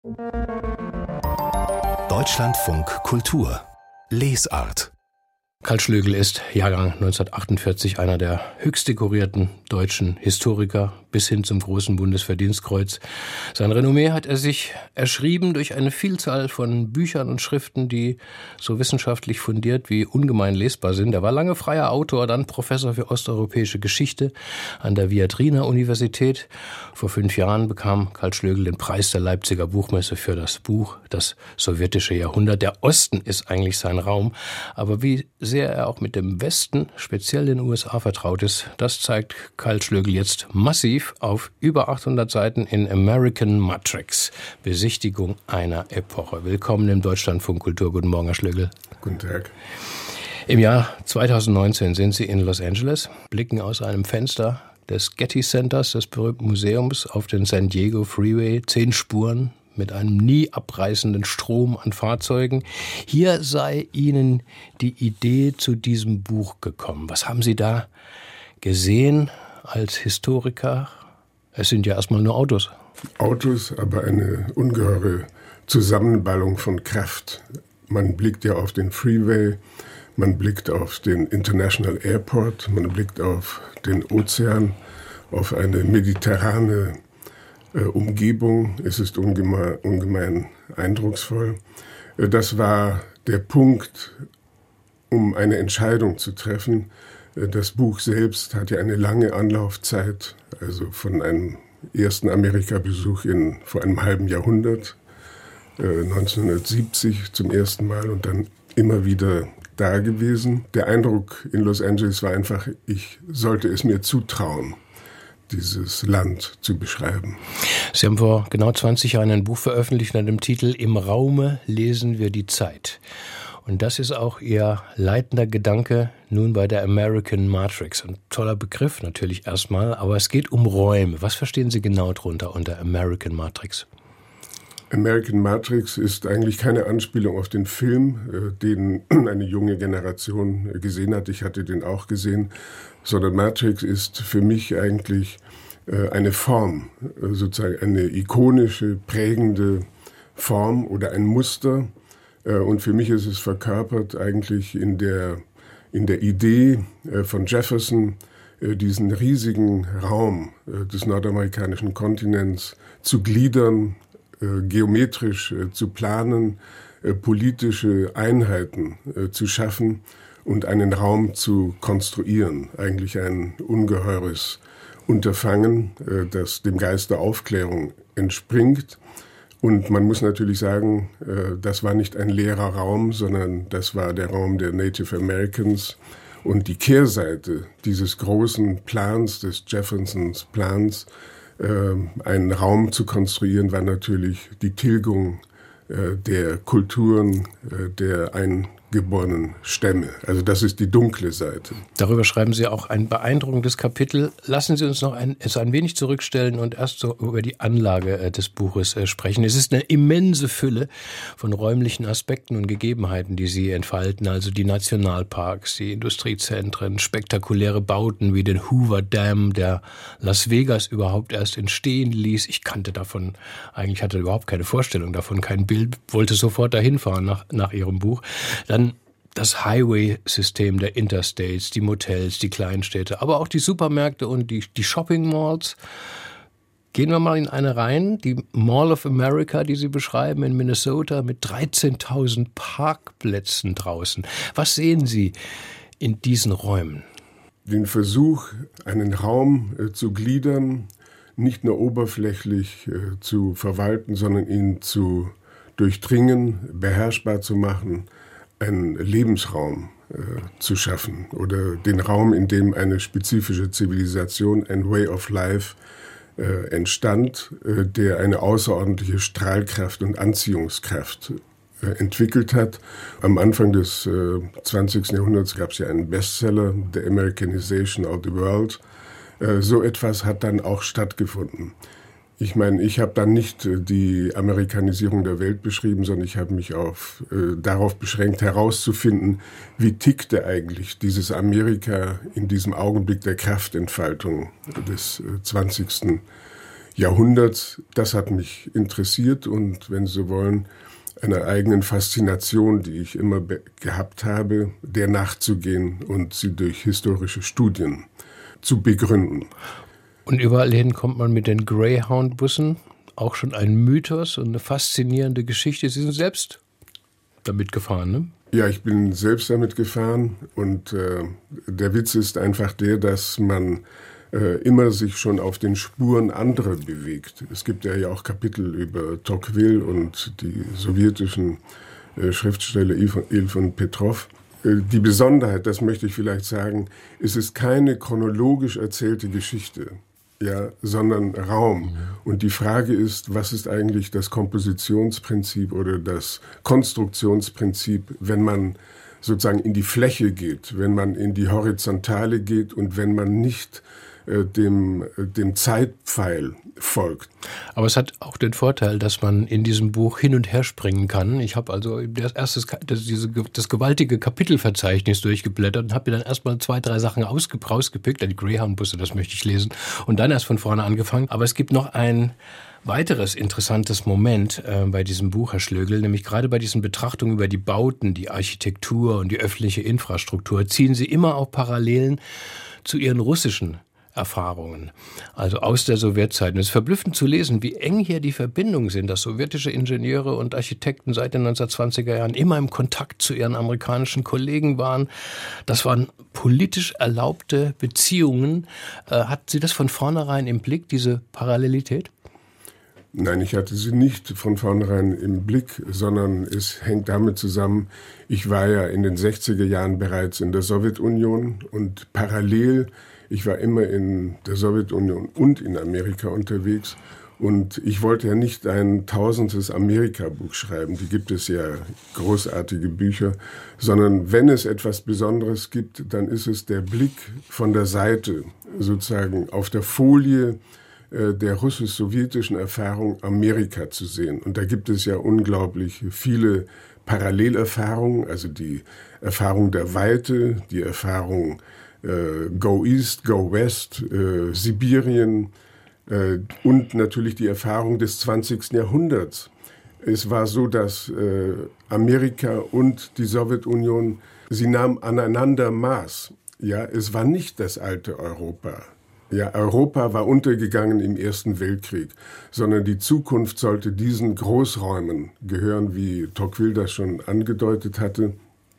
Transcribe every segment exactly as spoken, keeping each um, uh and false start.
Deutschlandfunk Kultur Lesart. Karl Schlögl ist Jahrgang neunzehnhundertachtundvierzig, einer der höchst dekorierten deutschen Historiker bis hin zum großen Bundesverdienstkreuz. Sein Renommee hat er sich erschrieben durch eine Vielzahl von Büchern und Schriften, die so wissenschaftlich fundiert wie ungemein lesbar sind. Er war lange freier Autor, dann Professor für osteuropäische Geschichte an der Viadrina Universität. Vor fünf Jahren bekam Karl Schlögl den Preis der Leipziger Buchmesse für das Buch Das sowjetische Jahrhundert. Der Osten ist eigentlich sein Raum, aber wie sehr er auch mit dem Westen, speziell den U S A, vertraut ist, das zeigt Karl Schlögl jetzt massiv auf über achthundert Seiten in American Matrix. Besichtigung einer Epoche. Willkommen im Deutschlandfunk Kultur. Guten Morgen, Herr Schlögl. Guten Tag. Im Jahr zweitausendneunzehn sind Sie in Los Angeles, blicken aus einem Fenster des Getty Centers, des berühmten Museums, auf den San Diego Freeway, zehn Spuren mit einem nie abreißenden Strom an Fahrzeugen. Hier sei Ihnen die Idee zu diesem Buch gekommen. Was haben Sie da gesehen als Historiker? Es sind ja erstmal nur Autos. Autos, aber eine ungeheure Zusammenballung von Kraft. Man blickt ja auf den Freeway, man blickt auf den International Airport, man blickt auf den Ozean, auf eine mediterrane äh, Umgebung. Es ist ungemein, ungemein eindrucksvoll. Äh, das war der Punkt, um eine Entscheidung zu treffen. Äh, das Buch selbst hat ja eine lange Anlaufzeit, also von einem ersten Amerika-Besuch in, vor einem halben Jahrhundert, äh, neunzehnhundertsiebzig zum ersten Mal und dann immer wieder da gewesen. Der Eindruck in Los Angeles war einfach, ich sollte es mir zutrauen, dieses Land zu beschreiben. Sie haben vor genau zwanzig Jahren ein Buch veröffentlicht unter dem Titel »Im Raume lesen wir die Zeit«. Und das ist auch Ihr leitender Gedanke nun bei der American Matrix. Ein toller Begriff natürlich erstmal, aber es geht um Räume. Was verstehen Sie genau darunter unter American Matrix? American Matrix ist eigentlich keine Anspielung auf den Film, den eine junge Generation gesehen hat. Ich hatte den auch gesehen, sondern Matrix ist für mich eigentlich eine Form, sozusagen eine ikonische, prägende Form oder ein Muster. Und für mich ist es verkörpert eigentlich in der, in der Idee von Jefferson, diesen riesigen Raum des nordamerikanischen Kontinents zu gliedern, geometrisch zu planen, politische Einheiten zu schaffen und einen Raum zu konstruieren. Eigentlich ein ungeheures Unterfangen, das dem Geist der Aufklärung entspringt. Und man muss natürlich sagen, das war nicht ein leerer Raum, sondern das war der Raum der Native Americans. Und die Kehrseite dieses großen Plans, des Jeffersons Plans, einen Raum zu konstruieren, war natürlich die Tilgung der Kulturen der eingeborenen Stämme. Also das ist die dunkle Seite. Darüber schreiben Sie auch ein beeindruckendes Kapitel. Lassen Sie uns noch ein, es ein wenig zurückstellen und erst so über die Anlage des Buches sprechen. Es ist eine immense Fülle von räumlichen Aspekten und Gegebenheiten, die Sie entfalten. Also die Nationalparks, die Industriezentren, spektakuläre Bauten wie den Hoover Dam, der Las Vegas überhaupt erst entstehen ließ. Ich kannte davon, eigentlich hatte überhaupt keine Vorstellung davon, kein Bild, wollte sofort dahin fahren nach, nach Ihrem Buch. Dann das Highway-System der Interstates, die Motels, die Kleinstädte, aber auch die Supermärkte und die, die Shopping-Malls. Gehen wir mal in eine rein, die Mall of America, die Sie beschreiben in Minnesota mit dreizehntausend Parkplätzen draußen. Was sehen Sie in diesen Räumen? Den Versuch, einen Raum äh, zu gliedern, nicht nur oberflächlich äh, zu verwalten, sondern ihn zu durchdringen, beherrschbar zu machen, einen Lebensraum äh, zu schaffen oder den Raum, in dem eine spezifische Zivilisation, ein Way of Life äh, entstand, äh, der eine außerordentliche Strahlkraft und Anziehungskraft äh, entwickelt hat. Am Anfang des äh, zwanzigsten Jahrhunderts gab es ja einen Bestseller, The Americanization of the World. Äh, so etwas hat dann auch stattgefunden. Ich meine, ich habe dann nicht die Amerikanisierung der Welt beschrieben, sondern ich habe mich auf, äh, darauf beschränkt, herauszufinden, wie tickte eigentlich dieses Amerika in diesem Augenblick der Kraftentfaltung des äh, zwanzigsten Jahrhunderts, das hat mich interessiert und, wenn Sie wollen, einer eigenen Faszination, die ich immer be- gehabt habe, der nachzugehen und sie durch historische Studien zu begründen. Und überall hin kommt man mit den Greyhound-Bussen, auch schon ein Mythos und eine faszinierende Geschichte. Sie sind selbst damit gefahren, ne? Ja, ich bin selbst damit gefahren und äh, der Witz ist einfach der, dass man äh, immer sich schon auf den Spuren anderer bewegt. Es gibt ja, ja auch Kapitel über Tocqueville und die sowjetischen äh, Schriftsteller Ilfon Petrov. Äh, die Besonderheit, das möchte ich vielleicht sagen, es ist keine chronologisch erzählte Geschichte, ja, sondern Raum. Mhm. Und die Frage ist, was ist eigentlich das Kompositionsprinzip oder das Konstruktionsprinzip, wenn man sozusagen in die Fläche geht, wenn man in die Horizontale geht und wenn man nicht äh, dem, äh, dem Zeitpfeil folgt. Aber es hat auch den Vorteil, dass man in diesem Buch hin und her springen kann. Ich habe also das, erste, das, diese, das gewaltige Kapitelverzeichnis durchgeblättert und habe mir dann erstmal zwei, drei Sachen ausge, rausgepickt. Die Greyhound-Busse, das möchte ich lesen. Und dann erst von vorne angefangen. Aber es gibt noch ein weiteres interessantes Moment äh, bei diesem Buch, Herr Schlögl, nämlich gerade bei diesen Betrachtungen über die Bauten, die Architektur und die öffentliche Infrastruktur, ziehen Sie immer auch Parallelen zu Ihren russischen Erfahrungen, also aus der Sowjetzeit. Und es ist verblüffend zu lesen, wie eng hier die Verbindungen sind, dass sowjetische Ingenieure und Architekten seit den neunzehnhundertzwanziger Jahren immer im Kontakt zu ihren amerikanischen Kollegen waren. Das waren politisch erlaubte Beziehungen. Äh, hat Sie das von vornherein im Blick, diese Parallelität? Nein, ich hatte sie nicht von vornherein im Blick, sondern es hängt damit zusammen, ich war ja in den sechziger Jahren bereits in der Sowjetunion und parallel, ich war immer in der Sowjetunion und in Amerika unterwegs und ich wollte ja nicht ein tausendes Amerika-Buch schreiben, die gibt es ja, großartige Bücher, sondern wenn es etwas Besonderes gibt, dann ist es der Blick von der Seite, sozusagen auf der Folie der russisch-sowjetischen Erfahrung Amerika zu sehen. Und da gibt es ja unglaublich viele Parallelerfahrungen, also die Erfahrung der Weite, die Erfahrung äh, Go East, Go West, äh, Sibirien äh, und natürlich die Erfahrung des zwanzigsten Jahrhunderts. Es war so, dass äh, Amerika und die Sowjetunion, sie nahmen aneinander Maß. Ja, es war nicht das alte Europa. Ja, Europa war untergegangen im Ersten Weltkrieg, sondern die Zukunft sollte diesen Großräumen gehören, wie Tocqueville das schon angedeutet hatte.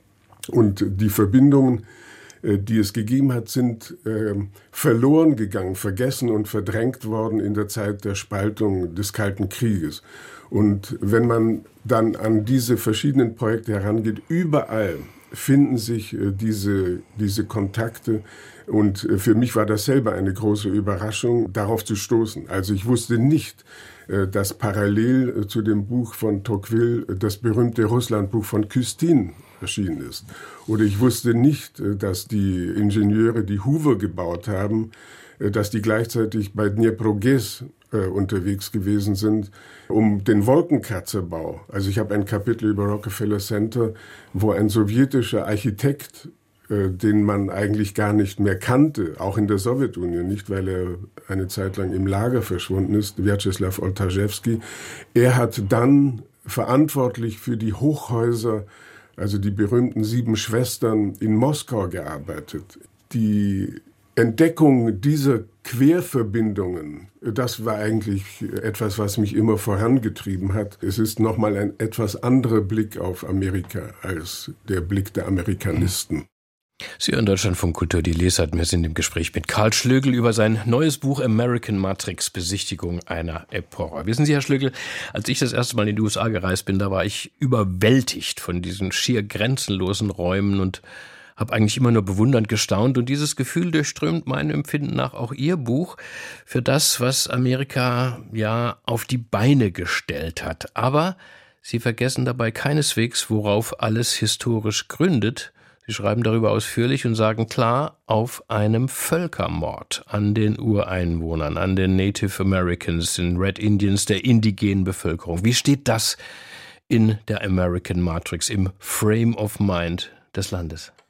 Und die Verbindungen, die es gegeben hat, sind äh, verloren gegangen, vergessen und verdrängt worden in der Zeit der Spaltung des Kalten Krieges. Und wenn man dann an diese verschiedenen Projekte herangeht, überall finden sich äh, diese, diese Kontakte. Und äh, für mich war das selber eine große Überraschung, darauf zu stoßen. Also ich wusste nicht, äh, dass parallel äh, zu dem Buch von Tocqueville äh, das berühmte Russlandbuch von Custine erschienen ist. Oder ich wusste nicht, äh, dass die Ingenieure, die Hoover gebaut haben, äh, dass die gleichzeitig bei Dnieproges äh, unterwegs gewesen sind, um den Wolkenkratzerbau. Also ich habe ein Kapitel über Rockefeller Center, wo ein sowjetischer Architekt, äh, den man eigentlich gar nicht mehr kannte, auch in der Sowjetunion nicht, weil er eine Zeit lang im Lager verschwunden ist, Vyacheslav Oltajewski, er hat dann verantwortlich für die Hochhäuser, also die berühmten sieben Schwestern in Moskau gearbeitet. Die Entdeckung dieser Querverbindungen, das war eigentlich etwas, was mich immer vorangetrieben hat. Es ist nochmal ein etwas anderer Blick auf Amerika als der Blick der Amerikanisten. Sie hören Deutschlandfunk Kultur, die Lesart. Wir sind im Gespräch mit Karl Schlögl über sein neues Buch American Matrix, Besichtigung einer Epoche. Wissen Sie, Herr Schlögl, als ich das erste Mal in die U S A gereist bin, da war ich überwältigt von diesen schier grenzenlosen Räumen und habe eigentlich immer nur bewundernd gestaunt. Und dieses Gefühl durchströmt meinem Empfinden nach auch Ihr Buch für das, was Amerika ja auf die Beine gestellt hat. Aber Sie vergessen dabei keineswegs, worauf alles historisch gründet. Sie schreiben darüber ausführlich und sagen klar, auf einem Völkermord an den Ureinwohnern, an den Native Americans, den Red Indians, der indigenen Bevölkerung. Wie steht das in der American Matrix, im Frame of Mind des Landes?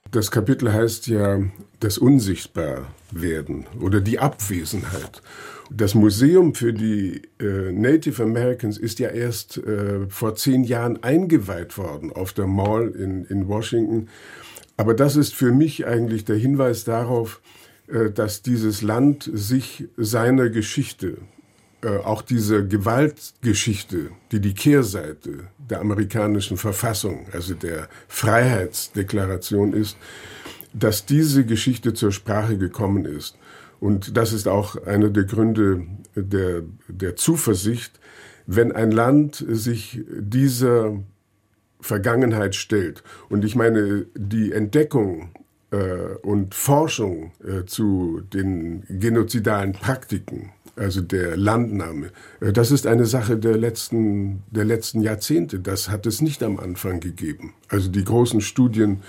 Das Kapitel heißt ja das Unsichtbarwerden oder die Abwesenheit. Das Museum für die äh, Native Americans ist ja erst äh, vor zehn Jahren eingeweiht worden auf der Mall in, in Washington. Aber das ist für mich eigentlich der Hinweis darauf, äh, dass dieses Land sich seiner Geschichte, äh, auch dieser Gewaltgeschichte, die die Kehrseite der amerikanischen Verfassung, also der Freiheitsdeklaration ist, dass diese Geschichte zur Sprache gekommen ist. Und das ist auch einer der Gründe der, der Zuversicht, wenn ein Land sich dieser Vergangenheit stellt. Und ich meine, die Entdeckung äh, und Forschung äh, zu den genozidalen Praktiken, also der Landnahme, äh, das ist eine Sache der letzten, der letzten Jahrzehnte. Das hat es nicht am Anfang gegeben. Also die großen Studien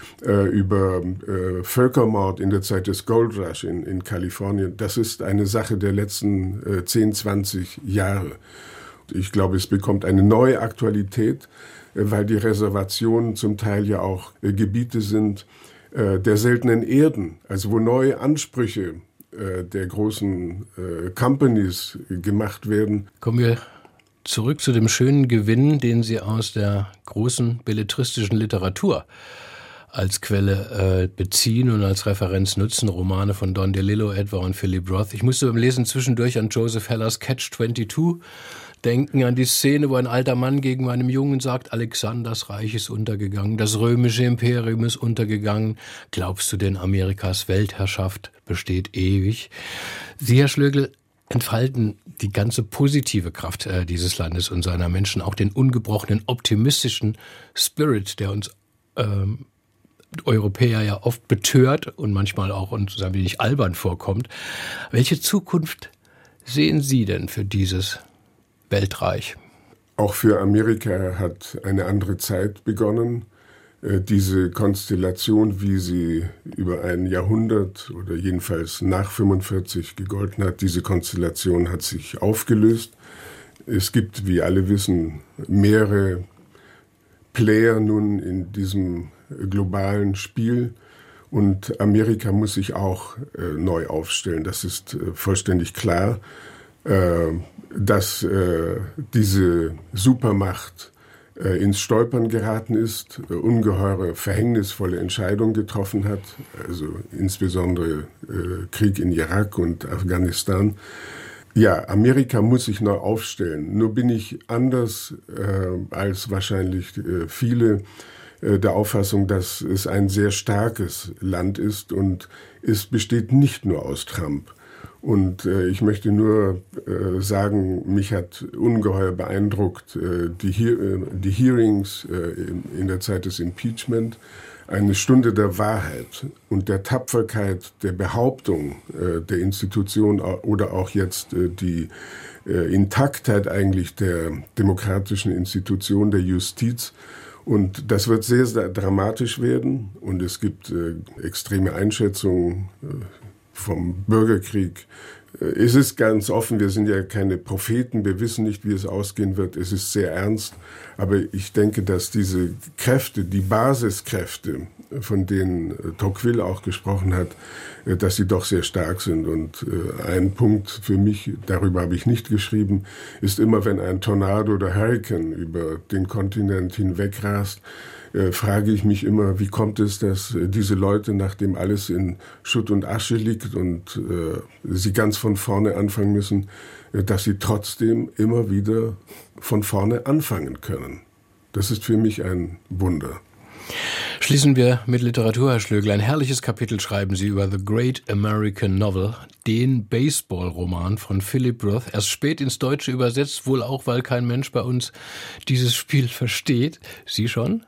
über äh, Völkermord in der Zeit des Gold Rush in, in Kalifornien, das ist eine Sache der letzten äh, zehn, zwanzig Jahre. Ich glaube, es bekommt eine neue Aktualität, äh, weil die Reservationen zum Teil ja auch äh, Gebiete sind äh, der seltenen Erden, also wo neue Ansprüche äh, der großen äh, Companies äh, gemacht werden. Kommen wir zurück zu dem schönen Gewinn, den Sie aus der großen belletristischen Literatur als Quelle äh, beziehen und als Referenz nutzen, Romane von Don DeLillo etwa und Philip Roth. Ich musste beim Lesen zwischendurch an Joseph Hellers Catch zweiundzwanzig denken, an die Szene, wo ein alter Mann gegen einem Jungen sagt, Alexanders Reich ist untergegangen, das römische Imperium ist untergegangen, glaubst du denn, Amerikas Weltherrschaft besteht ewig? Sie, Herr Schlögl, entfalten die ganze positive Kraft äh, dieses Landes und seiner Menschen, auch den ungebrochenen optimistischen Spirit, der uns ähm, Europäer ja oft betört und manchmal auch uns ein wenig albern vorkommt. Welche Zukunft sehen Sie denn für dieses Weltreich? Auch für Amerika hat eine andere Zeit begonnen. Diese Konstellation, wie sie über ein Jahrhundert oder jedenfalls nach fünfundvierzig gegolten hat, diese Konstellation hat sich aufgelöst. Es gibt, wie alle wissen, mehrere Player nun in diesem globalen Spiel und Amerika muss sich auch äh, neu aufstellen. Das ist äh, vollständig klar, äh, dass äh, diese Supermacht äh, ins Stolpern geraten ist, äh, ungeheure, verhängnisvolle Entscheidungen getroffen hat, also insbesondere äh, Krieg in Irak und Afghanistan. Ja, Amerika muss sich neu aufstellen. Nur bin ich anders äh, als wahrscheinlich äh, viele der Auffassung, dass es ein sehr starkes Land ist und es besteht nicht nur aus Trump. Und äh, ich möchte nur äh, sagen, mich hat ungeheuer beeindruckt äh, die, He- äh, die Hearings äh, in, in der Zeit des Impeachment, eine Stunde der Wahrheit und der Tapferkeit der Behauptung äh, der Institution oder auch jetzt äh, die äh, Intaktheit eigentlich der demokratischen Institution der Justiz. Und das wird sehr, sehr dramatisch werden und es gibt äh, extreme Einschätzungen äh, vom Bürgerkrieg. Äh, es ist ganz offen, wir sind ja keine Propheten, wir wissen nicht, wie es ausgehen wird, es ist sehr ernst. Aber ich denke, dass diese Kräfte, die Basiskräfte, von denen äh, Tocqueville auch gesprochen hat, äh, dass sie doch sehr stark sind. Und äh, ein Punkt für mich, darüber habe ich nicht geschrieben, ist immer, wenn ein Tornado oder Hurrikan über den Kontinent hinweg rast, äh, frage ich mich immer, wie kommt es, dass äh, diese Leute, nachdem alles in Schutt und Asche liegt und äh, sie ganz von vorne anfangen müssen, äh, dass sie trotzdem immer wieder von vorne anfangen können. Das ist für mich ein Wunder. Schließen wir mit Literatur, Herr Schlögl. Ein herrliches Kapitel schreiben Sie über The Great American Novel, den Baseball-Roman von Philip Roth. Erst spät ins Deutsche übersetzt, wohl auch, weil kein Mensch bei uns dieses Spiel versteht. Sie schon?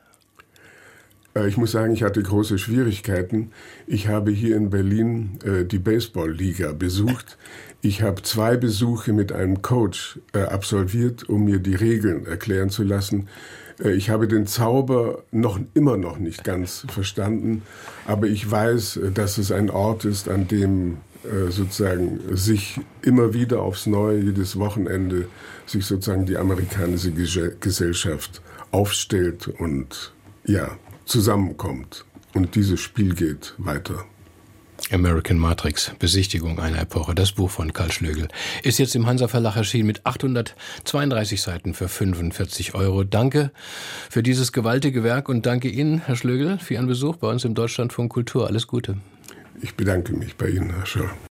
Ich muss sagen, ich hatte große Schwierigkeiten. Ich habe hier in Berlin äh, die Baseball-Liga besucht. Ich habe zwei Besuche mit einem Coach äh, absolviert, um mir die Regeln erklären zu lassen. Äh, ich habe den Zauber noch immer noch nicht ganz verstanden, aber ich weiß, dass es ein Ort ist, an dem äh, sozusagen sich immer wieder aufs Neue, jedes Wochenende, sich sozusagen die amerikanische Gesellschaft aufstellt und ja, zusammenkommt. Und dieses Spiel geht weiter. American Matrix, Besichtigung einer Epoche, das Buch von Karl Schlögl, ist jetzt im Hansa Verlag erschienen mit achthundertzweiunddreißig Seiten für fünfundvierzig Euro. Danke für dieses gewaltige Werk und danke Ihnen, Herr Schlögl, für Ihren Besuch bei uns im Deutschlandfunk Kultur. Alles Gute. Ich bedanke mich bei Ihnen, Herr Schör.